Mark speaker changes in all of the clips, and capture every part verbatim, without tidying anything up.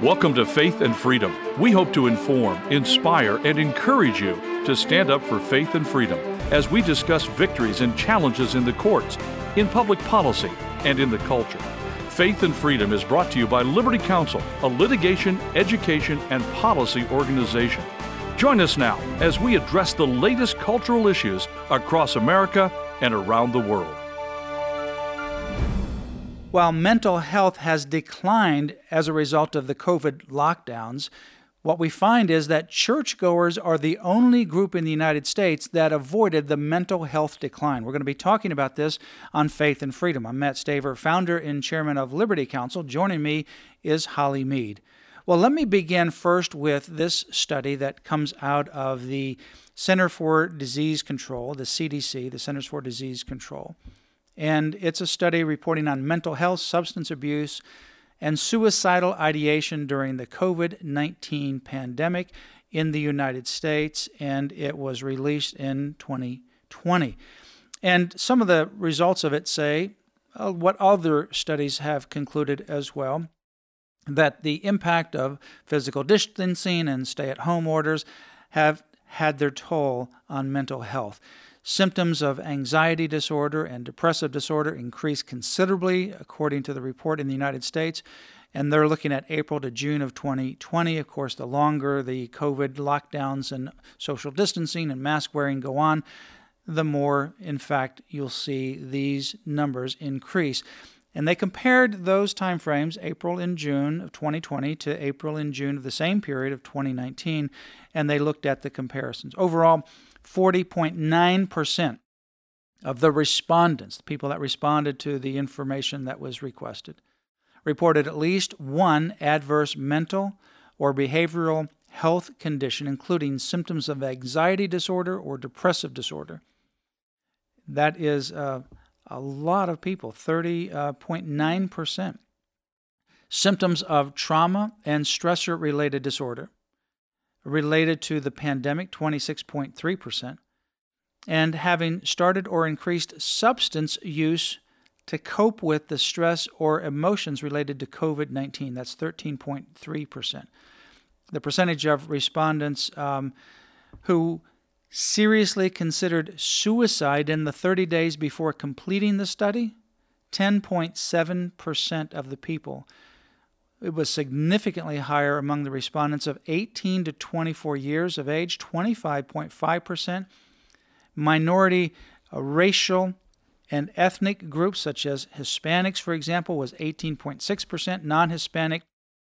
Speaker 1: Welcome to Faith and Freedom. We hope to inform, inspire, and encourage you to stand up for faith and freedom as we discuss victories and challenges in the courts, in public policy, and in the culture. Faith and Freedom is brought to you by Liberty Counsel, a litigation, education, and policy organization. Join us now as we address the latest cultural issues across America and around the world.
Speaker 2: While mental health has declined as a result of the COVID lockdowns, what we find is that churchgoers are the only group in the United States that avoided the mental health decline. We're going to be talking about this on Faith and Freedom. I'm Matt Staver, founder and chairman of Liberty Counsel. Joining me is Holly Mead. Well, let me begin first with this study that comes out of the Center for Disease Control, the C D C, the Centers for Disease Control. And it's a study reporting on mental health, substance abuse, and suicidal ideation during the COVID nineteen pandemic in the United States, and it was released in twenty twenty. And some of the results of it say uh, what other studies have concluded as well, that the impact of physical distancing and stay-at-home orders have had their toll on mental health. Symptoms of anxiety disorder and depressive disorder increased considerably, according to the report in the United States, and they're looking at April to June of twenty twenty. Of course, the longer the COVID lockdowns and social distancing and mask wearing go on, the more, in fact, you'll see these numbers increase. And they compared those timeframes, April and June of twenty twenty to April and June of the same period of twenty nineteen, and they looked at the comparisons. Overall, forty point nine percent of the respondents, the people that responded to the information that was requested, reported at least one adverse mental or behavioral health condition, including symptoms of anxiety disorder or depressive disorder. That is uh, a lot of people, thirty point nine percent. Symptoms of trauma and stressor-related disorder related to the pandemic, twenty-six point three percent, and having started or increased substance use to cope with the stress or emotions related to COVID nineteen, that's thirteen point three percent. The percentage of respondents um, who seriously considered suicide in the thirty days before completing the study, ten point seven percent of the people. It was significantly higher among the respondents of eighteen to twenty-four years of age, twenty-five point five percent. Minority uh, racial and ethnic groups, such as Hispanics, for example, was eighteen point six percent. Non-Hispanic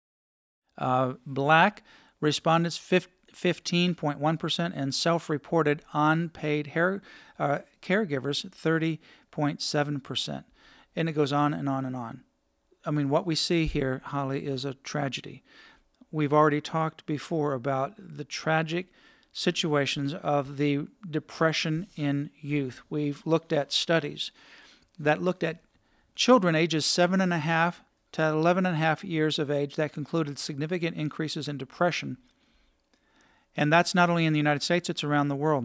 Speaker 2: uh, black respondents, fifteen point one percent. And self-reported unpaid hair, uh, caregivers, thirty point seven percent. And it goes on and on and on. I mean, what we see here, Holly, is a tragedy. We've already talked before about the tragic situations of the depression in youth. We've looked at studies that looked at children ages seven and a half to eleven and a half years of age that concluded significant increases in depression. And that's not only in the United States, it's around the world.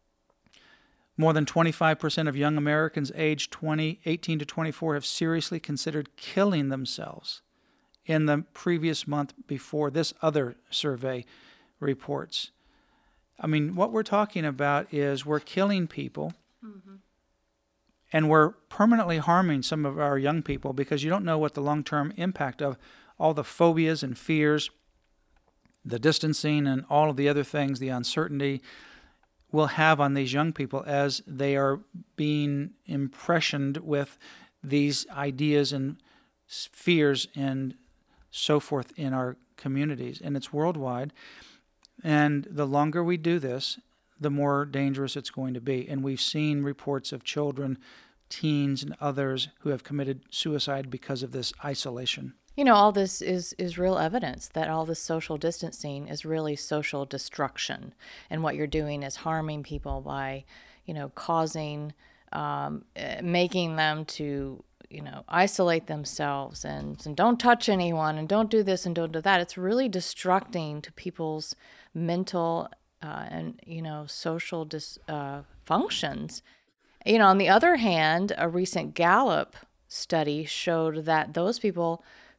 Speaker 2: More than twenty-five percent of young Americans aged twenty, eighteen to twenty-four have seriously considered killing themselves in the previous month before this other survey reports. I mean, what we're talking about is we're killing people, mm-hmm. and we're permanently harming some of our young people because you don't know what the long-term impact of all the phobias and fears, the distancing and all of the other things, the uncertainty, will have on these young people as they are being impressioned with these ideas and fears and so forth in our communities. And it's worldwide. And the longer we do this, the more dangerous it's going to be. And we've seen reports of children, teens, and others who have committed suicide because of this isolation.
Speaker 3: You know, all this is, is real evidence that all this social distancing is really social destruction. And what you're doing is harming people by, you know, causing, um, making them to, you know, isolate themselves and, and don't touch anyone and don't do this and don't do that. It's really destructing to people's mental uh, and, you know, social dis, uh, functions. You know, on the other hand, a recent Gallup study showed that those people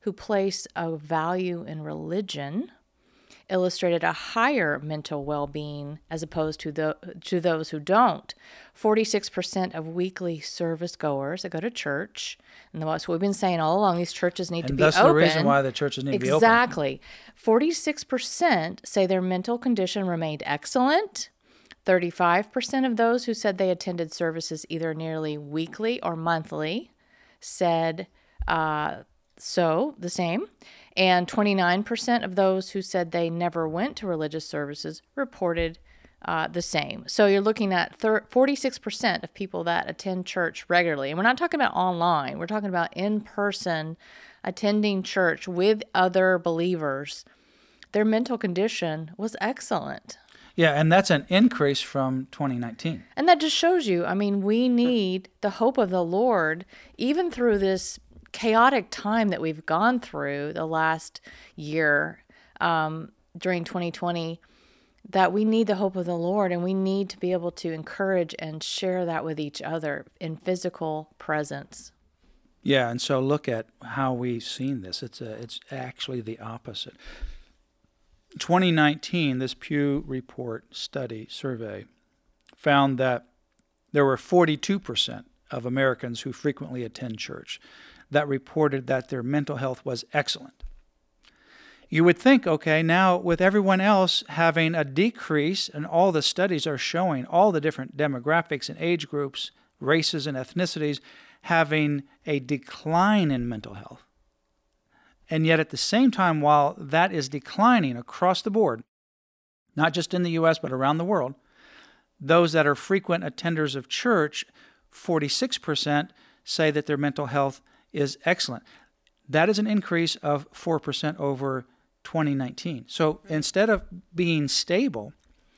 Speaker 3: who place a value in religion illustrated a higher mental well-being as opposed to the to those who don't. forty-six percent of weekly service goers that go to church, and that's what we've been saying all along, these churches need
Speaker 2: and
Speaker 3: to be
Speaker 2: that's
Speaker 3: open.
Speaker 2: the reason why the churches need
Speaker 3: exactly.
Speaker 2: to be open.
Speaker 3: Exactly. forty-six percent say their mental condition remained excellent. thirty-five percent of those who said they attended services either nearly weekly or monthly said uh, so, the same. And twenty-nine percent of those who said they never went to religious services reported uh, the same. So you're looking at forty-six percent of people that attend church regularly. And we're not talking about online. We're talking about in-person attending church with other believers. Their mental condition was excellent.
Speaker 2: Yeah, and that's an increase from twenty nineteen.
Speaker 3: And that just shows you, I mean, we need the hope of the Lord, even through this chaotic time that we've gone through the last year um, during twenty twenty, that we need the hope of the Lord, and we need to be able to encourage and share that with each other in physical presence.
Speaker 2: Yeah, and so look at how we've seen this. It's a, it's actually the opposite. twenty nineteen, this Pew Report study survey found that there were forty-two percent of Americans who frequently attend church that reported that their mental health was excellent. You would think, okay, now with everyone else having a decrease, and all the studies are showing all the different demographics and age groups, races and ethnicities, having a decline in mental health. And yet at the same time, while that is declining across the board, not just in the U S but around the world, those that are frequent attenders of church, forty-six percent say that their mental health is excellent. That is an increase of four percent over twenty nineteen. So instead of being stable,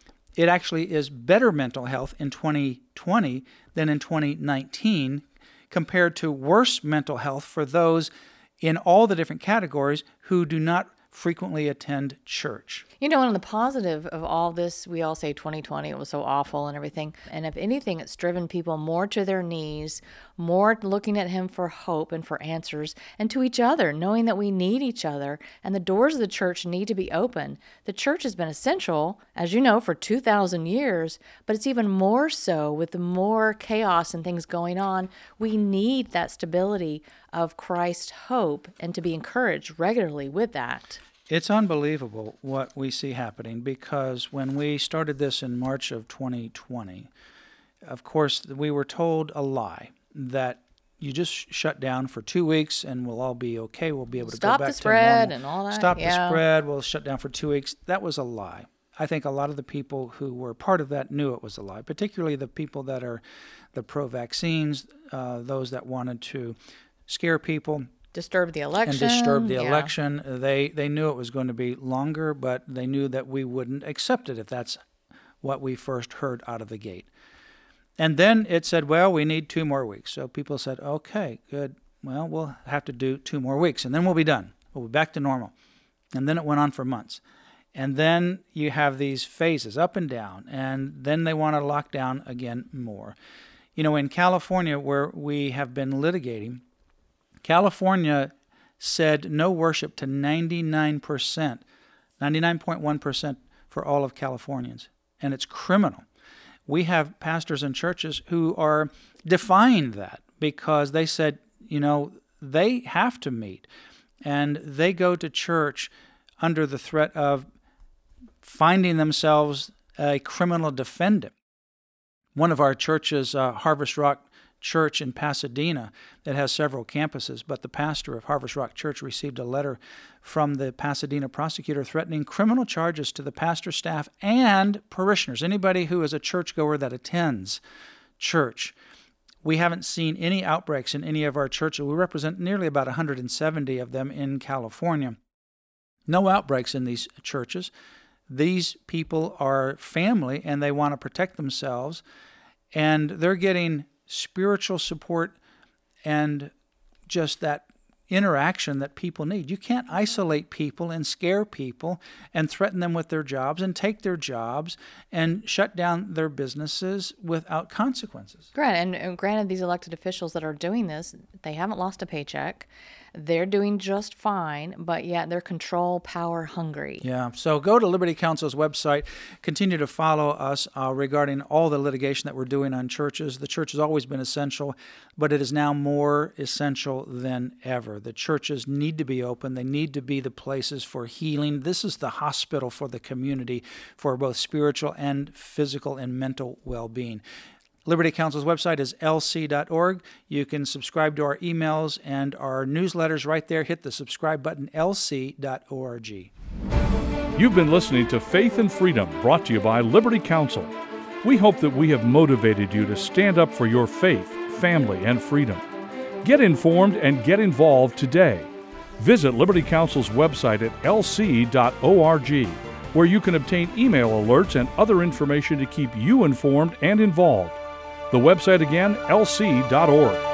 Speaker 2: it actually is better mental health in twenty twenty than in twenty nineteen, compared to worse mental health for those in all the different categories who do not frequently attend church.
Speaker 3: You know, and the positive of all this, we all say twenty twenty, it was so awful and everything. And if anything, it's driven people more to their knees, more looking at Him for hope and for answers, and to each other, knowing that we need each other, and the doors of the church need to be open. The church has been essential, as you know, for two thousand years, but it's even more so with the more chaos and things going on. We need that stability of Christ's hope and to be encouraged regularly with that.
Speaker 2: It's unbelievable what we see happening, because when we started this in March of twenty twenty, of course, we were told a lie that you just shut down for two weeks and we'll all be okay. We'll be able to
Speaker 3: Stop
Speaker 2: go back
Speaker 3: the
Speaker 2: to
Speaker 3: spread
Speaker 2: normal.
Speaker 3: and all that.
Speaker 2: Stop
Speaker 3: yeah.
Speaker 2: the spread. We'll shut down for two weeks. That was a lie. I think a lot of the people who were part of that knew it was a lie, particularly the people that are the pro-vaccines, uh, those that wanted to scare people.
Speaker 3: Disturb the election.
Speaker 2: And disturb the
Speaker 3: yeah.
Speaker 2: election. They they knew it was going to be longer, but they knew that we wouldn't accept it if that's what we first heard out of the gate. And then it said, well, we need two more weeks. So people said, okay, good. Well, we'll have to do two more weeks, and then we'll be done. We'll be back to normal. And then it went on for months. And then you have these phases up and down, and then they want to lock down again more. You know, in California, where we have been litigating, California said no worship to ninety-nine percent, ninety-nine point one percent for all of Californians, and it's criminal. We have pastors and churches who are defying that because they said, you know, they have to meet, and they go to church under the threat of finding themselves a criminal defendant. One of our churches, uh, Harvest Rock Church in Pasadena, that has several campuses, but the pastor of Harvest Rock Church received a letter from the Pasadena prosecutor threatening criminal charges to the pastor staff and parishioners, anybody who is a churchgoer that attends church. We haven't seen any outbreaks in any of our churches. We represent nearly about one hundred seventy of them in California. No outbreaks in these churches. These people are family, and they want to protect themselves, and they're getting spiritual support and just that interaction that people need. You can't isolate people and scare people and threaten them with their jobs and take their jobs and shut down their businesses without consequences.
Speaker 3: Granted, and, and granted, these elected officials that are doing this, they haven't lost a paycheck. they're doing just fine, but yet they're control power hungry.
Speaker 2: Yeah, so go to Liberty Counsel's website. Continue to follow us uh, regarding all the litigation that we're doing on churches. The church has always been essential, but it is now more essential than ever. The churches need to be open. They need to be the places for healing. This is the hospital for the community for both spiritual and physical and mental well-being. Liberty Counsel's website is L C dot org. You can subscribe to our emails and our newsletters right there. Hit the subscribe button, L C dot org.
Speaker 1: You've been listening to Faith and Freedom, brought to you by Liberty Counsel. We hope that we have motivated you to stand up for your faith, family, and freedom. Get informed and get involved today. Visit Liberty Counsel's website at L C dot org, where you can obtain email alerts and other information to keep you informed and involved. The website again, L C dot org.